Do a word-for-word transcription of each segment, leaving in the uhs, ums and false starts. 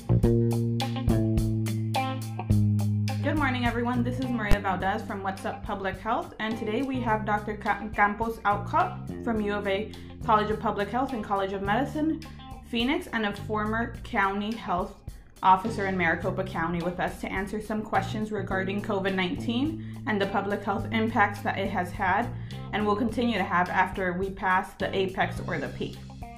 Good morning, everyone. This is Maria Valdez from What's Up Public Health, and today we have Doctor Campos Outcott from U of A College of Public Health and College of Medicine, Phoenix, and a former county health officer in Maricopa County with us to answer some questions regarding COVID nineteen and the public health impacts that it has had and will continue to have after we pass the apex or the peak.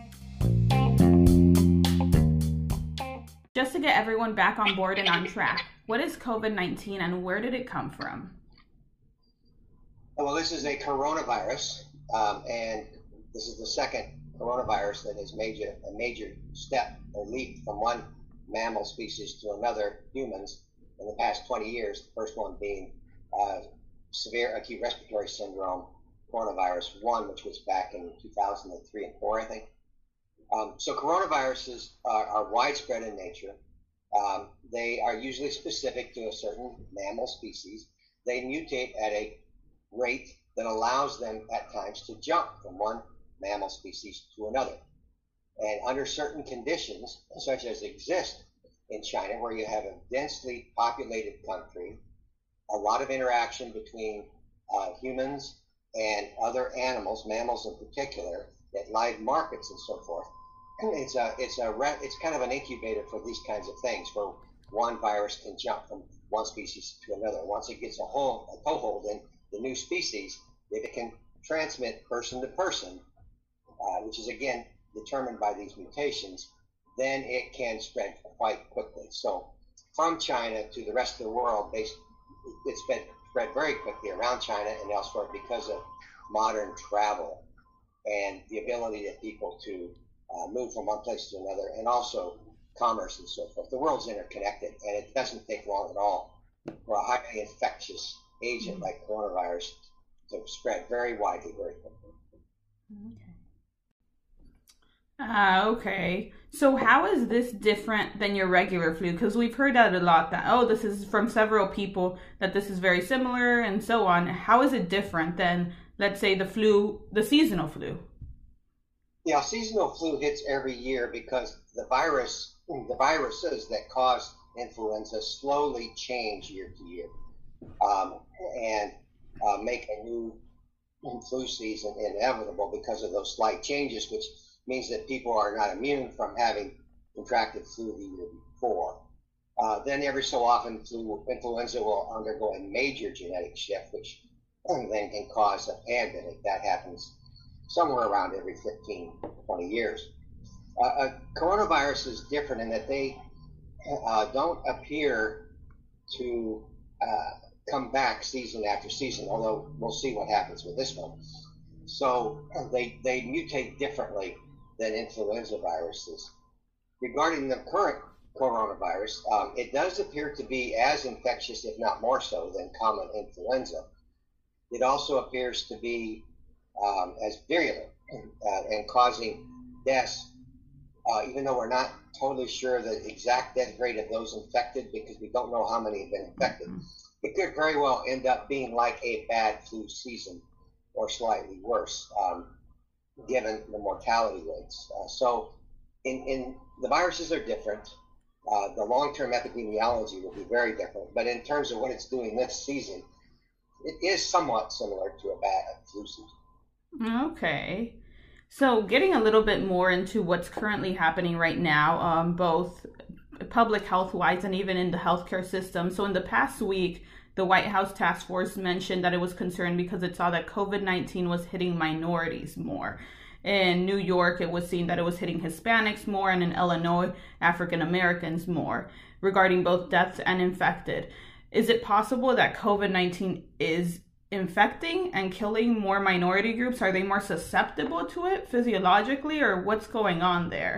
Just to get everyone back on board and on track, what is COVID nineteen and where did it come from? Well, this is a coronavirus, um, and this is the second coronavirus that has made a major step or leap from one mammal species to another, humans, in the past twenty years. The first one being uh, severe acute respiratory syndrome coronavirus one, which was back in two thousand three and four, I think. Um, so coronaviruses are, are widespread in nature. Um, they are usually specific to a certain mammal species. They mutate at a rate that allows them at times to jump from one mammal species to another. And under certain conditions, such as exist in China, where you have a densely populated country, a lot of interaction between uh, humans and other animals, mammals in particular, at live markets and so forth, it's a it's a it's kind of an incubator for these kinds of things, where one virus can jump from one species to another. Once it gets a hold a toehold in the new species, it can transmit person to person, uh, which is again determined by these mutations. Then it can spread quite quickly. So from China to the rest of the world, based, it's spread spread very quickly around China and elsewhere because of modern travel and the ability of people to Uh, move from one place to another, and also commerce and so forth. The world's interconnected, and it doesn't take long at all for a highly infectious agent like coronavirus to spread very widely, very quickly. Okay. Uh, okay. So how is this different than your regular flu? Because we've heard that a lot, that, oh, this is from several people, that this is very similar and so on. How is it different than, let's say, the flu, the seasonal flu? Yeah, seasonal flu hits every year because the virus, the viruses that cause influenza slowly change year to year, um, and uh, make a new flu season inevitable because of those slight changes, which means that people are not immune from having contracted flu the year before. Uh, then every so often, flu, influenza will undergo a major genetic shift, which then can cause a pandemic. That happens somewhere around every fifteen, twenty years. Uh, uh, coronavirus is different in that they uh, don't appear to uh, come back season after season, although we'll see what happens with this one. So they, they mutate differently than influenza viruses. Regarding the current coronavirus, um, it does appear to be as infectious, if not more so, than common influenza. It also appears to be Um, as virulent uh, and causing deaths, uh, even though we're not totally sure the exact death rate of those infected because we don't know how many have been infected. It could very well end up being like a bad flu season or slightly worse, um, given the mortality rates. Uh, so in, in the viruses are different. Uh, the long-term epidemiology will be very different. But in terms of what it's doing this season, it is somewhat similar to a bad flu season. Okay. So getting a little bit more into what's currently happening right now, um, both public health wise and even in the healthcare system. So in the past week, the White House task force mentioned that it was concerned because it saw that COVID nineteen was hitting minorities more. In New York, it was seen that it was hitting Hispanics more, and in Illinois, African Americans more, regarding both deaths and infected. Is it possible that COVID nineteen is infecting and killing more minority groups? Are they more susceptible to it physiologically, or what's going on there?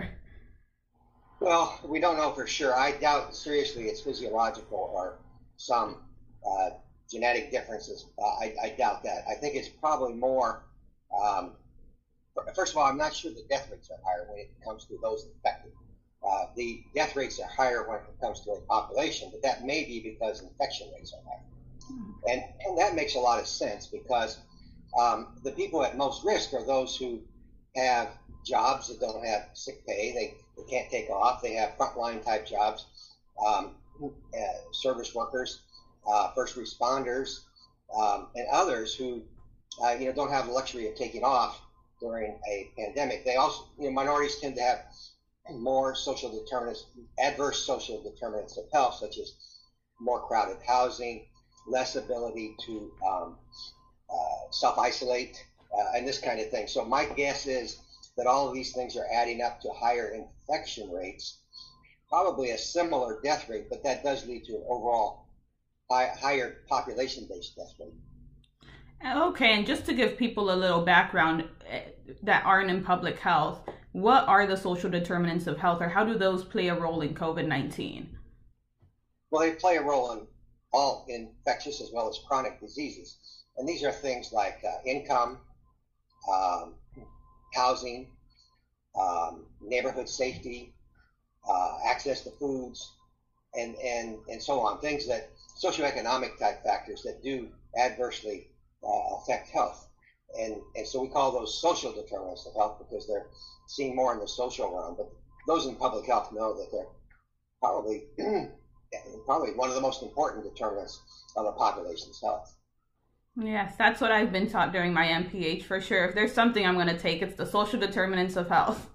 Well, we don't know for sure. I doubt seriously it's physiological or some uh, genetic differences. Uh, I, I doubt that. I think it's probably more, um, first of all, I'm not sure the death rates are higher when it comes to those infected. Uh, the death rates are higher when it comes to a population, but that may be because infection rates are higher. And, and that makes a lot of sense because um, the people at most risk are those who have jobs that don't have sick pay. They They can't take off. They have frontline type jobs, um, uh, service workers, uh, first responders, um, and others who, uh, you know, don't have the luxury of taking off during a pandemic. They also, you know, minorities tend to have more social determinants, adverse social determinants of health, such as more crowded housing, less ability to um, uh, self-isolate, uh, and this kind of thing. So my guess is that all of these things are adding up to higher infection rates, probably a similar death rate, but that does lead to an overall high, higher population-based death rate. Okay, and just to give people a little background that aren't in public health, what are the social determinants of health, or how do those play a role in COVID nineteen? Well, they play a role in all infectious as well as chronic diseases. And these are things like uh, income, um, housing, um, neighborhood safety, uh, access to foods, and, and, and so on. Things that socioeconomic type factors that do adversely uh, affect health. And, and so we call those social determinants of health because they're seen more in the social realm. But those in public health know that they're probably probably one of the most important determinants of a population's health. Yes, that's what I've been taught during my M P H for sure. If there's something I'm going to take, it's the social determinants of health.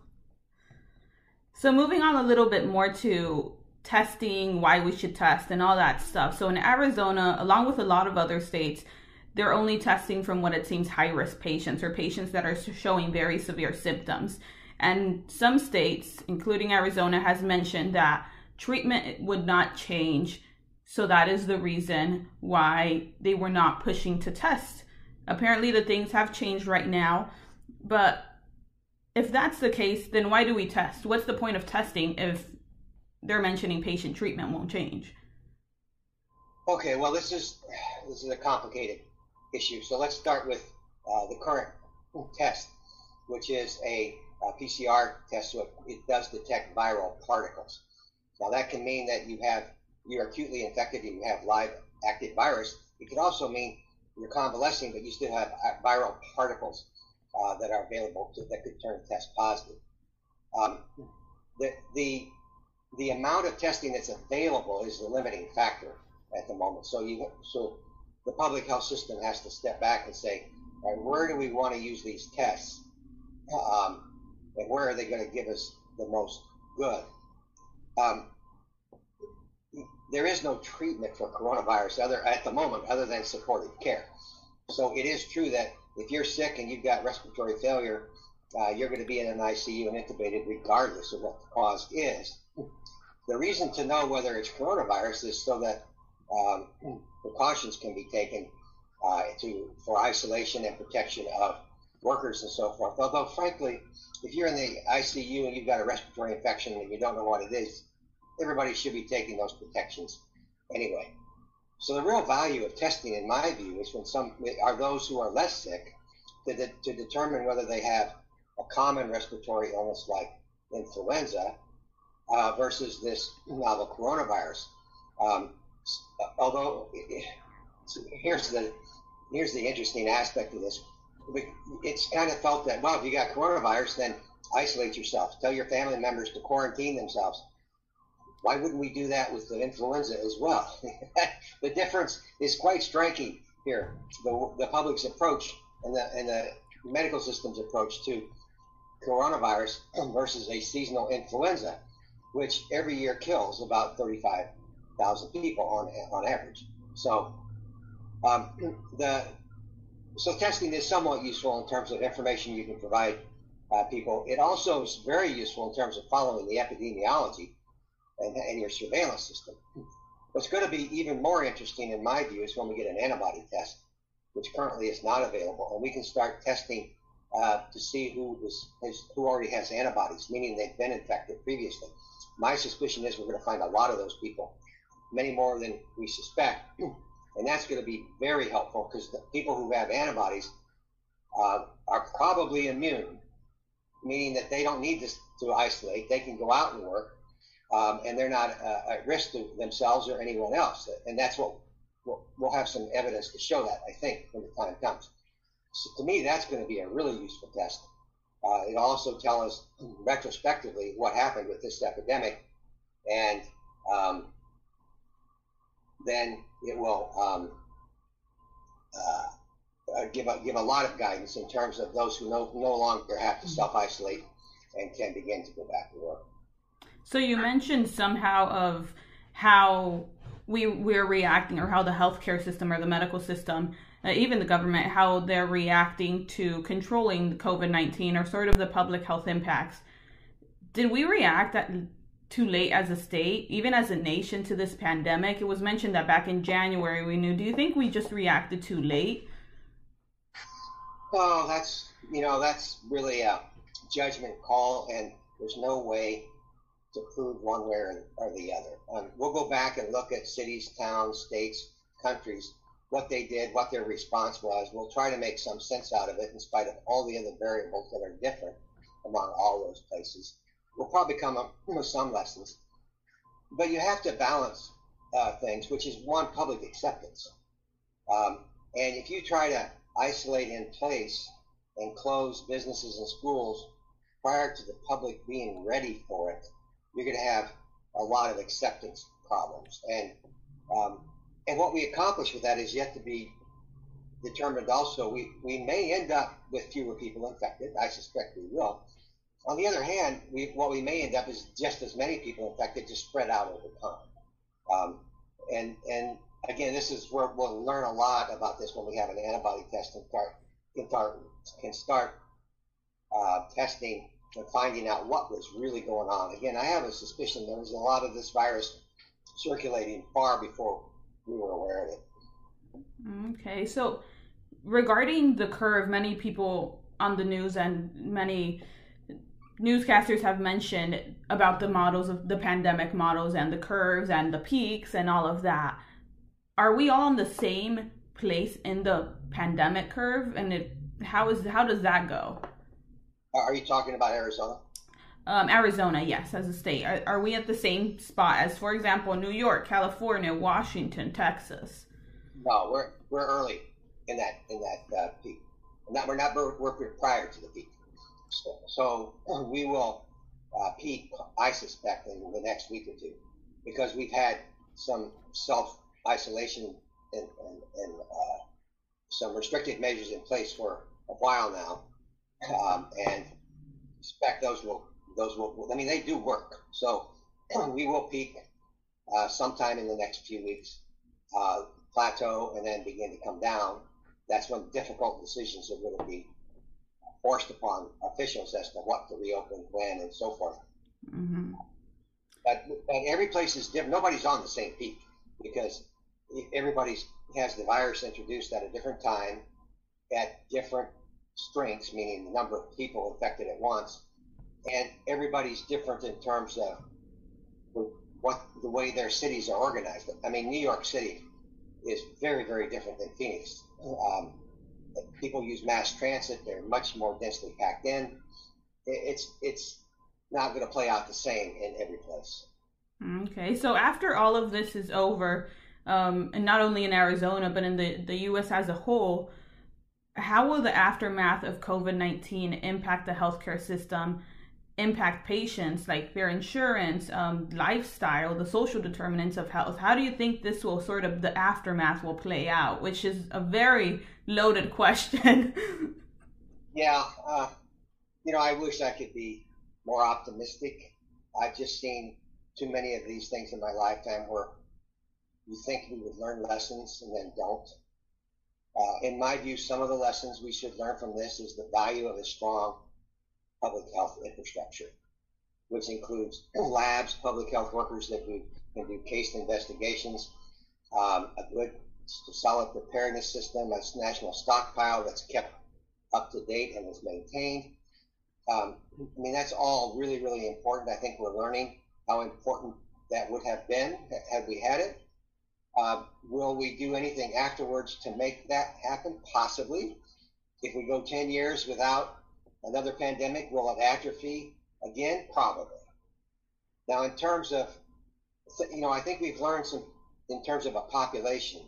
So moving on a little bit more to testing, why we should test, and all that stuff. So in Arizona, along with a lot of other states, they're only testing from what it seems high-risk patients or patients that are showing very severe symptoms. And some states, including Arizona, has mentioned that treatment would not change. So that is the reason why they were not pushing to test. Apparently the things have changed right now. But if that's the case, then why do we test? What's the point of testing if they're mentioning patient treatment won't change? Okay, well, this is this is a complicated issue. So let's start with uh, the current test, which is a, a P C R test. So it, it does detect viral particles. Now that can mean that you have you're acutely infected and you have live active virus. It could also mean you're convalescing, but you still have viral particles uh, that are available to, that could turn test positive. Um, the the the amount of testing that's available is the limiting factor at the moment. So you so the public health system has to step back and say, all right, where do we want to use these tests, um, and where are they going to give us the most good? Um, there is no treatment for coronavirus other at the moment other than supportive care. So it is true that if you're sick and you've got respiratory failure, uh, you're going to be in an I C U and intubated regardless of what the cause is. The reason to know whether it's coronavirus is so that um, precautions can be taken uh, to for isolation and protection of workers and so forth. Although, frankly, if you're in the I C U and you've got a respiratory infection and you don't know what it is, everybody should be taking those protections anyway. So the real value of testing, in my view, is when some are those who are less sick to, de- to determine whether they have a common respiratory illness like influenza uh, versus this novel coronavirus. Um, although here's the here's the interesting aspect of this. It's kind of felt that, well, if you got coronavirus, then isolate yourself. Tell your family members to quarantine themselves. Why wouldn't we do that with the influenza as well? The difference is quite striking here. The, the public's approach and the, and the medical system's approach to coronavirus versus a seasonal influenza, which every year kills about thirty-five thousand people on on average. So um, the so testing is somewhat useful in terms of information you can provide uh, people. It also is very useful in terms of following the epidemiology and, and your surveillance system. What's going to be even more interesting, in my view, is when we get an antibody test, which currently is not available, and we can start testing uh, to see who is, is who already has antibodies, meaning they've been infected previously. My suspicion is we're going to find a lot of those people, many more than we suspect, and that's going to be very helpful because the people who have antibodies uh, are probably immune, meaning that they don't need to, to isolate. They can go out and work, um, and they're not uh, at risk to themselves or anyone else. And that's what we'll, we'll have some evidence to show that, I think, when the time comes. So to me, that's going to be a really useful test. Uh, it also tells us retrospectively what happened with this epidemic, and um, then it will um, uh, give a, give a lot of guidance in terms of those who no, no longer have to self-isolate and can begin to go back to work. So you mentioned somehow of how we we're reacting, or how the healthcare system or the medical system, uh, even the government, how they're reacting to controlling COVID nineteen, or sort of the public health impacts. Did we react at, too late as a state, even as a nation, to this pandemic? It was mentioned that back in January we knew. Do you think we just reacted too late? Oh, that's, you know, that's really a judgment call, and there's no way to prove one way or, or the other. Um, we'll go back and look at cities, towns, states, countries, what they did, what their response was. We'll try to make some sense out of it in spite of all the other variables that are different among all those places. We'll probably come up with some lessons. But you have to balance uh, things, which is one, public acceptance. Um, and if you try to isolate in place and close businesses and schools prior to the public being ready for it, you're going to have a lot of acceptance problems. And um, and what we accomplish with that is yet to be determined also. We, we may end up with fewer people infected. I suspect we will. On the other hand, we, what we may end up is just as many people infected, just spread out over time. Um, and, and again, this is where we'll learn a lot about this when we have an antibody test and start, can start, can start uh, testing and finding out what was really going on. Again, I have a suspicion there was a lot of this virus circulating far before we were aware of it. Okay, so regarding the curve, many people on the news and many newscasters have mentioned about the models of the pandemic models and the curves and the peaks and all of that. Are we all in the same place in the pandemic curve? And it, how is how does that go? Are you talking about Arizona? Um, Arizona, yes, as a state. Are, are we at the same spot as, for example, New York, California, Washington, Texas? No, we're we're early in that in that uh, peak. Not, we're not we're, we're prior to the peak. So, so we will uh, peak, I suspect, in the next week or two, because we've had some self-isolation and, and, and uh, some restrictive measures in place for a while now. Um, and expect those will those will I mean they do work, so we will peak uh, sometime in the next few weeks, uh, plateau, and then begin to come down. That's when difficult decisions are going to be forced upon officials as to what to reopen, when, and so forth. Mm-hmm. But, but every place is different. Nobody's on the same peak because everybody has the virus introduced at a different time, at different strengths, meaning the number of people infected at once, and everybody's different in terms of what the way their cities are organized. I mean, New York City is very, very different than Phoenix. Um, people use mass transit; they're much more densely packed in. It's it's not going to play out the same in every place. Okay, so after all of this is over, um, and not only in Arizona but in the the U S as a whole, how will the aftermath of COVID nineteen impact the healthcare system, impact patients, like their insurance, um, lifestyle, the social determinants of health? How do you think this will sort of, the aftermath will play out? Which is a very loaded question. Yeah, uh, you know, I wish I could be more optimistic. I've just seen too many of these things in my lifetime where you think we would learn lessons and then don't. Uh, in my view, some of the lessons we should learn from this is the value of a strong public health infrastructure, which includes labs, public health workers that do, can do case investigations, um, a good solid preparedness system, a national stockpile that's kept up to date and is maintained. Um, I mean, that's all really, really important. I think we're learning how important that would have been had we had it. Uh, will we do anything afterwards to make that happen? Possibly. If we go ten years without another pandemic, will it atrophy again? Probably. Now, in terms of, you know, I think we've learned some in terms of a population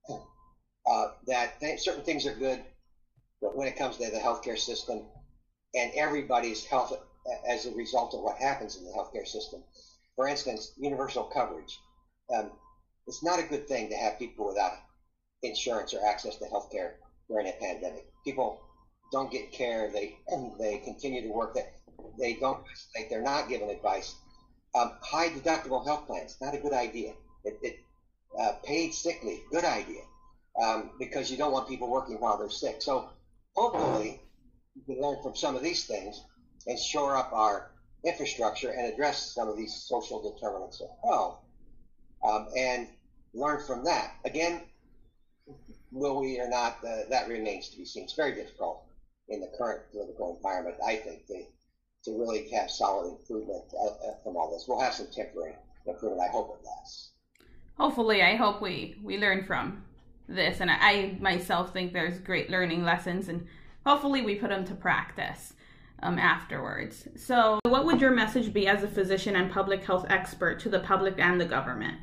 uh, that th- certain things are good, but when it comes to the healthcare system, and everybody's health as a result of what happens in the healthcare system. For instance, universal coverage. Um, it's not a good thing to have people without insurance or access to healthcare during a pandemic. People don't get care. They they continue to work. They, they don't. Like they're not given advice. Um, high deductible health plans, not a good idea. It, it uh, paid sick leave, good idea, um, because you don't want people working while they're sick. So hopefully we can learn from some of these things and shore up our infrastructure and address some of these social determinants of health, um, and learn from that. Again, will we or not, uh, that remains to be seen. It's very difficult in the current political environment, I think, to, to really have solid improvement uh, from all this. We'll have some temporary improvement. I hope it lasts. Hopefully, I hope we, we learn from this. And I myself think there's great learning lessons, and hopefully we put them to practice um, afterwards. So what would your message be as a physician and public health expert to the public and the government?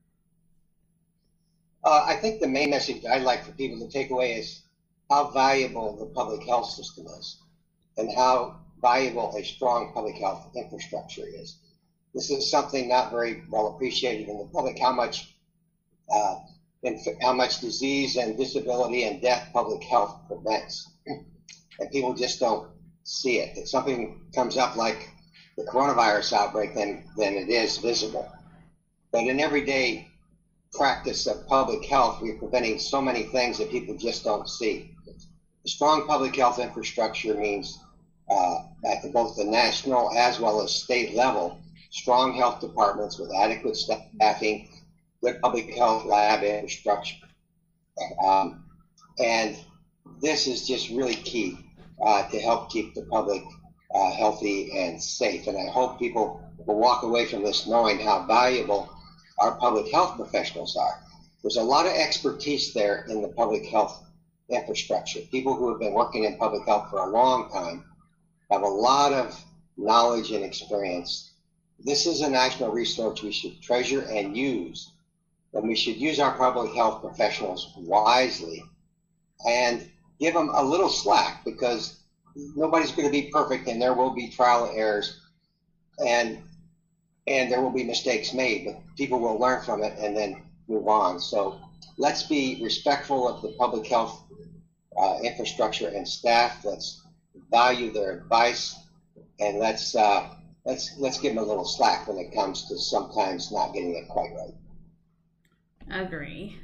Uh, I think the main message I'd like for people to take away is how valuable the public health system is and how valuable a strong public health infrastructure is. This is something not very well appreciated in the public, how much uh, inf- how much disease and disability and death public health prevents. And people just don't see it. If something comes up like the coronavirus outbreak, then, then it is visible. But in everyday practice of public health, we're preventing so many things that people just don't see. A strong public health infrastructure means uh, at both the national as well as state level, strong health departments with adequate staffing, good public health lab infrastructure. Um, and this is just really key uh, to help keep the public uh, healthy and safe. And I hope people will walk away from this knowing how valuable our public health professionals are. There's a lot of expertise there in the public health infrastructure. People who have been working in public health for a long time have a lot of knowledge and experience. This is a national resource we should treasure and use, and we should use our public health professionals wisely and give them a little slack, because nobody's going to be perfect and there will be trial and errors, and and there will be mistakes made, but people will learn from it and then move on. So let's be respectful of the public health uh, infrastructure and staff. Let's value their advice, and let's uh, let's let's give them a little slack when it comes to sometimes not getting it quite right. Agree.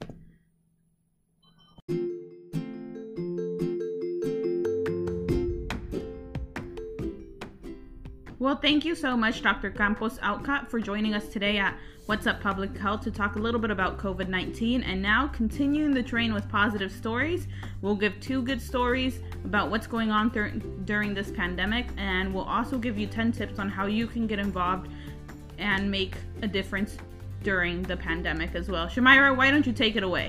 Well, thank you so much, Doctor Campos Outcott, for joining us today at What's Up Public Health to talk a little bit about COVID nineteen. And now, continuing the train with positive stories, we'll give two good stories about what's going on th- during this pandemic, and we'll also give you ten tips on how you can get involved and make a difference during the pandemic as well. Shamira, why don't you take it away?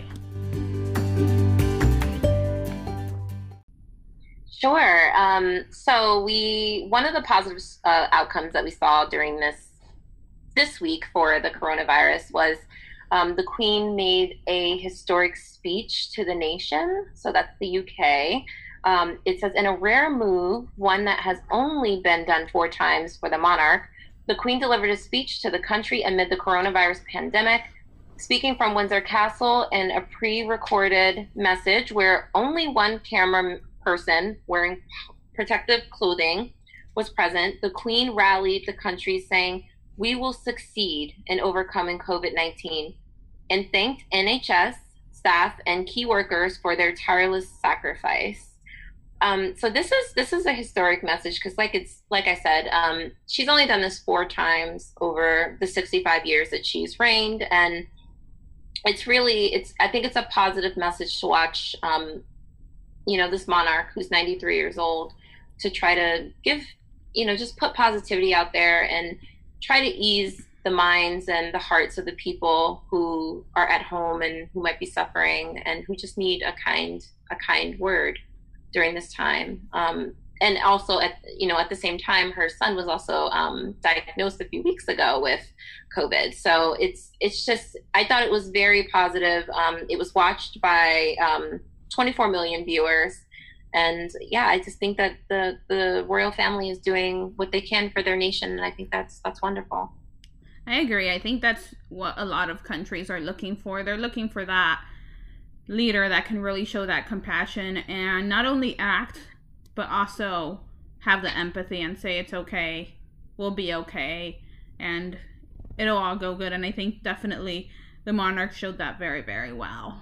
Sure. Um, so we one of the positive uh, outcomes that we saw during this this week for the coronavirus was um, the Queen made a historic speech to the nation. So that's the U K. Um, it says, in a rare move, one that has only been done four times for the monarch, the Queen delivered a speech to the country amid the coronavirus pandemic, speaking from Windsor Castle in a pre-recorded message where only one camera person wearing protective clothing was present. The Queen rallied the country saying, "We will succeed in overcoming COVID nineteen," and thanked N H S staff and key workers for their tireless sacrifice. Um, so this is this is a historic message because, like it's like I said, um, she's only done this four times over the sixty-five years that she's reigned, and it's really it's I think it's a positive message to watch. Um, you know, this monarch who's ninety-three years old, to try to give, you know, just put positivity out there and try to ease the minds and the hearts of the people who are at home and who might be suffering and who just need a kind, a kind word during this time. Um, and also at, you know, at the same time, her son was also um, diagnosed a few weeks ago with COVID. So it's, it's just, I thought it was very positive. Um, it was watched by, um, twenty-four million viewers, And yeah, I just think that the the royal family is doing what they can for their nation, and I think that's that's wonderful. I agree. I think that's what a lot of countries are looking for. They're looking for that leader that can really show that compassion and not only act, but also have the empathy and say it's okay, we'll be okay, and it'll all go good. And I think definitely the monarch showed that very, very well.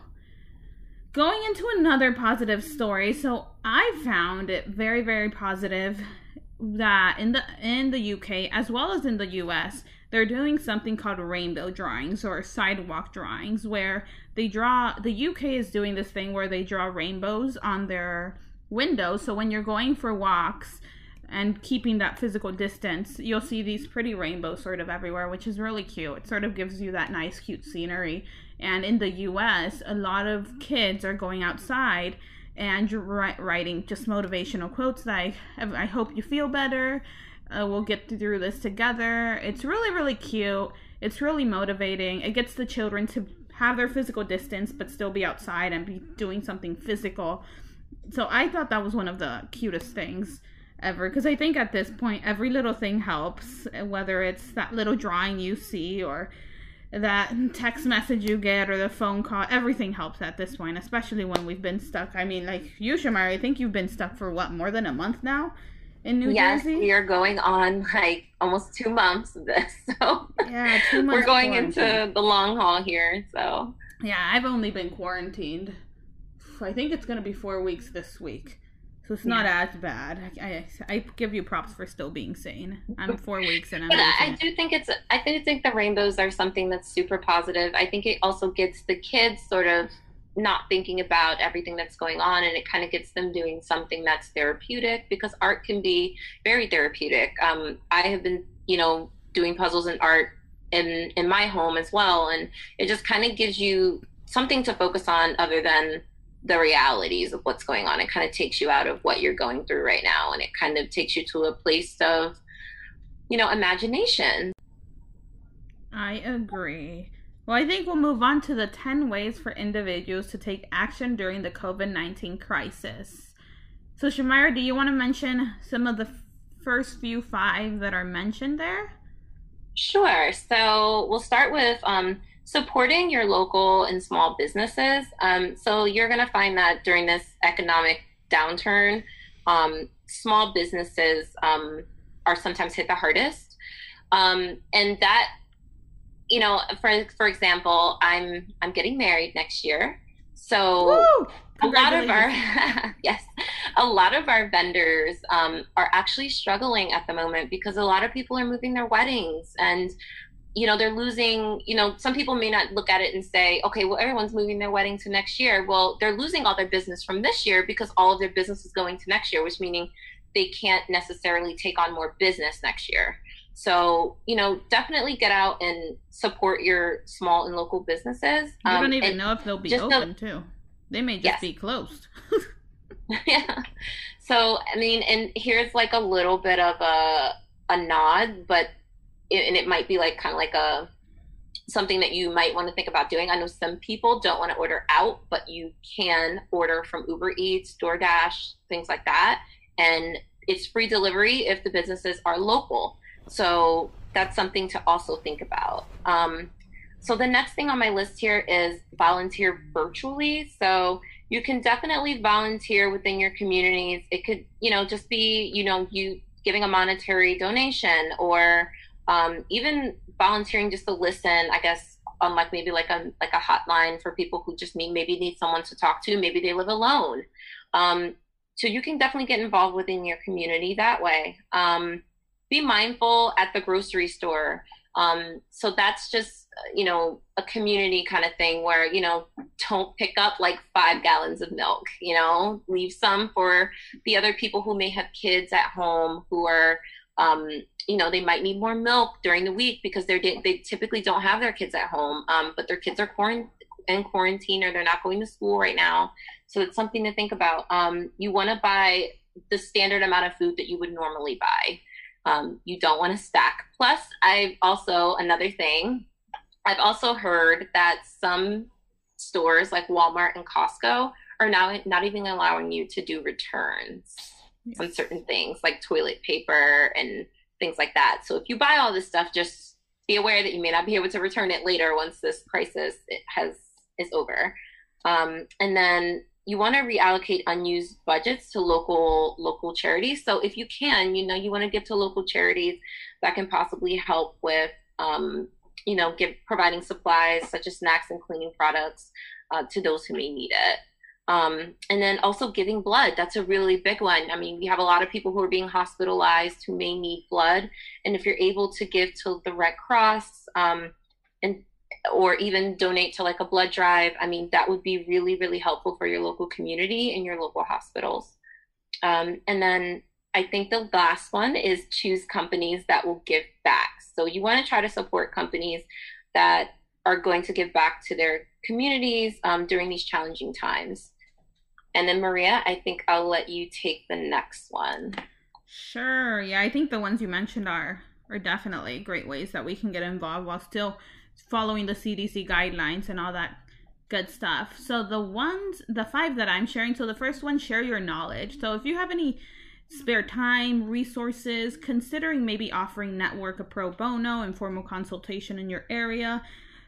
Going into another positive story, so I found it very, very positive that in the in the U K as well as in the U S, they're doing something called rainbow drawings or sidewalk drawings, where they draw, the U K is doing this thing where they draw rainbows on their windows. So when you're going for walks and keeping that physical distance, you'll see these pretty rainbows sort of everywhere, which is really cute. It sort of gives you that nice, cute scenery. And in the U S, a lot of kids are going outside and writing just motivational quotes like, I hope you feel better, uh, we'll get through this together. It's really, really cute. It's really motivating. It gets the children to have their physical distance but still be outside and be doing something physical. So I thought that was one of the cutest things ever, because I think at this point every little thing helps, whether it's that little drawing you see or that text message you get or the phone call. Everything helps at this point, especially when we've been stuck. I mean, like you, Shamari, I think you've been stuck for what, more than a month now in New yes, Jersey? Yes, we are going on like almost two months of this. So yeah, two months. We're going into the long haul here. So yeah, I've only been quarantined. I think it's going to be four weeks this week. So it's not yeah. as bad. I, I, I give you props for still being sane. I'm four weeks and I'm. But I, I do think it's. I do think the rainbows are something that's super positive. I think it also gets the kids sort of not thinking about everything that's going on, and it kind of gets them doing something that's therapeutic, because art can be very therapeutic. Um, I have been, you know, doing puzzles and art in in my home as well, and it just kind of gives you something to focus on other than the realities of what's going on. It kind of takes you out of what you're going through right now, and it kind of takes you to a place of, you know, imagination. I agree. Well, I think we'll move on to the ten ways for individuals to take action during the COVID nineteen crisis. So, Shamira, do you want to mention some of the first few five that are mentioned there? Sure. So we'll start with um, supporting your local and small businesses. Um, so you're going to find that during this economic downturn, um, small businesses um, are sometimes hit the hardest. Um, and that, you know, for for example, I'm I'm getting married next year. So Woo! a lot of our yes, a lot of our vendors um, are actually struggling at the moment, because a lot of people are moving their weddings, and you know, they're losing, you know, some people may not look at it and say, okay, well, everyone's moving their wedding to next year. Well, they're losing all their business from this year because all of their business is going to next year, which meaning they can't necessarily take on more business next year. So, you know, definitely get out and support your small and local businesses. You um, don't even know if they'll be open, know, too. They may just yes. be closed. Yeah. So, I mean, and here's like a little bit of a a nod, but it, and it might be like kind of like a something that you might want to think about doing. I know some people don't want to order out, but you can order from Uber Eats, DoorDash, things like that. And it's free delivery if the businesses are local. So that's something to also think about. Um, so the next thing on my list here is volunteer virtually. So you can definitely volunteer within your communities. It could, you know, just be, you know, you giving a monetary donation, or um, even volunteering just to listen, I guess, on like maybe like a like a hotline for people who just need maybe need someone to talk to. Maybe they live alone. Um, so you can definitely get involved within your community that way. Um, be mindful at the grocery store. Um, so that's just, you know, a community kind of thing where, you know, don't pick up like five gallons of milk, you know, leave some for the other people who may have kids at home who are, um, you know, they might need more milk during the week because they're, they typically don't have their kids at home, um, but their kids are quarant- in quarantine, or they're not going to school right now. So it's something to think about. Um, you want to buy the standard amount of food that you would normally buy. Um, you don't want to stack. Plus, I've also, another thing, I've also heard that some stores like Walmart and Costco are now not even allowing you to do returns yes. on certain things like toilet paper and things like that. So if you buy all this stuff, just be aware that you may not be able to return it later once this crisis it has is over. Um, and then you want to reallocate unused budgets to local local charities. So if you can, you know, you want to give to local charities that can possibly help with, um, you know, give providing supplies such as snacks and cleaning products uh, to those who may need it. Um, and then also giving blood. That's a really big one. I mean, we have a lot of people who are being hospitalized who may need blood. And if you're able to give to the Red Cross um, and or even donate to like a blood drive, I mean, that would be really, really helpful for your local community and your local hospitals. Um, and then I think the last one is choose companies that will give back. So you want to try to support companies that are going to give back to their communities um, during these challenging times. And then Maria, I think I'll let you take the next one. Sure. Yeah, I think the ones you mentioned are are definitely great ways that we can get involved while still following the C D C guidelines and all that good stuff. So the ones, the five that I'm sharing, so the first one, share your knowledge. So if you have any spare time, resources, considering maybe offering network a pro bono, informal consultation in your area,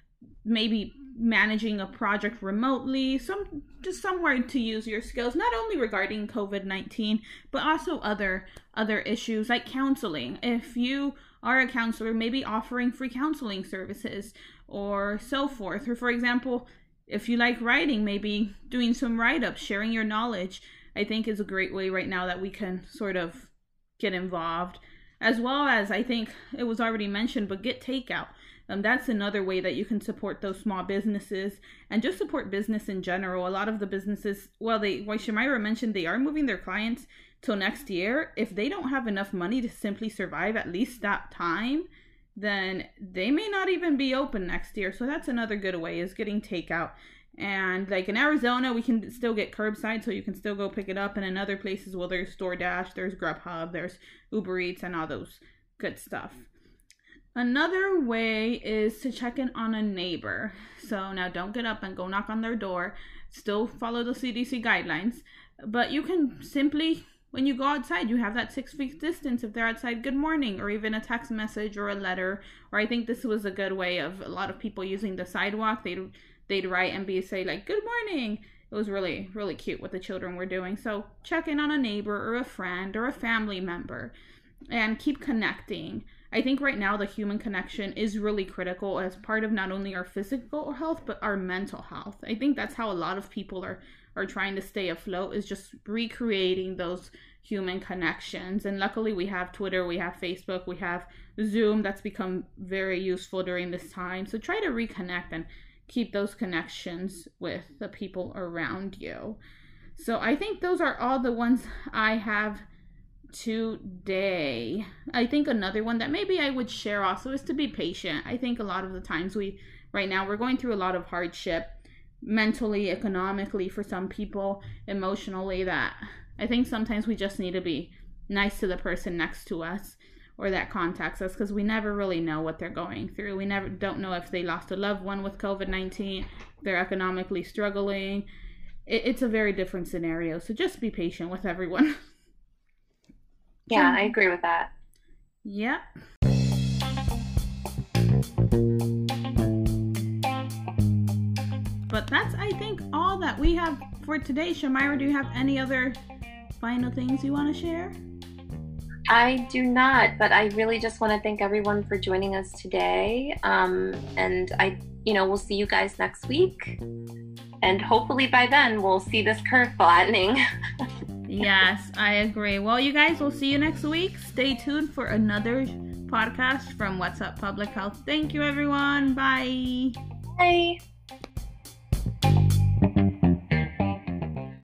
maybe managing a project remotely, some just somewhere to use your skills, not only regarding COVID nineteen, but also other other issues like counseling. If you are a counselor, maybe offering free counseling services or so forth. Or for example, if you like writing, maybe doing some write-ups, sharing your knowledge, I think is a great way right now that we can sort of get involved. As well as, I think it was already mentioned, but get takeout. Um, that's another way that you can support those small businesses and just support business in general. A lot of the businesses, well, they, like Shamaira mentioned, they are moving their clients till next year. If they don't have enough money to simply survive at least that time, then they may not even be open next year. So that's another good way, is getting takeout. And like in Arizona, we can still get curbside, so you can still go pick it up. And in other places, well, there's DoorDash, there's Grubhub, there's Uber Eats, and all those good stuff. Another way is to check in on a neighbor. So now don't get up and go knock on their door. Still follow the C D C guidelines. But you can simply, when you go outside, you have that six feet distance. If they're outside, good morning, or even a text message or a letter. Or I think this was a good way of a lot of people using the sidewalk. They'd, they'd write and be say like, good morning. It was really, really cute what the children were doing. So check in on a neighbor or a friend or a family member and keep connecting. I think right now the human connection is really critical as part of not only our physical health, but our mental health. I think that's how a lot of people are, are trying to stay afloat, is just recreating those human connections. And luckily we have Twitter, we have Facebook, we have Zoom that's become very useful during this time. So try to reconnect and keep those connections with the people around you. So I think those are all the ones I have today. I think another one that maybe I would share also is to be patient. I think a lot of the times we, right now, we're going through a lot of hardship mentally, economically for some people, emotionally, that I think sometimes we just need to be nice to the person next to us or that contacts us, because we never really know what they're going through. We never don't know if they lost a loved one with COVID nineteen, they're economically struggling. It, it's a very different scenario. So just be patient with everyone. Yeah, I agree with that. Yep. But that's, I think, all that we have for today. Shamaira, do you have any other final things you want to share? I do not, but I really just want to thank everyone for joining us today. Um, and I, you know, we'll see you guys next week. And hopefully by then we'll see this curve flattening. Yes, I agree. Well, you guys, we'll see you next week. Stay tuned for another podcast from What's Up Public Health. Thank you, everyone. Bye. Bye.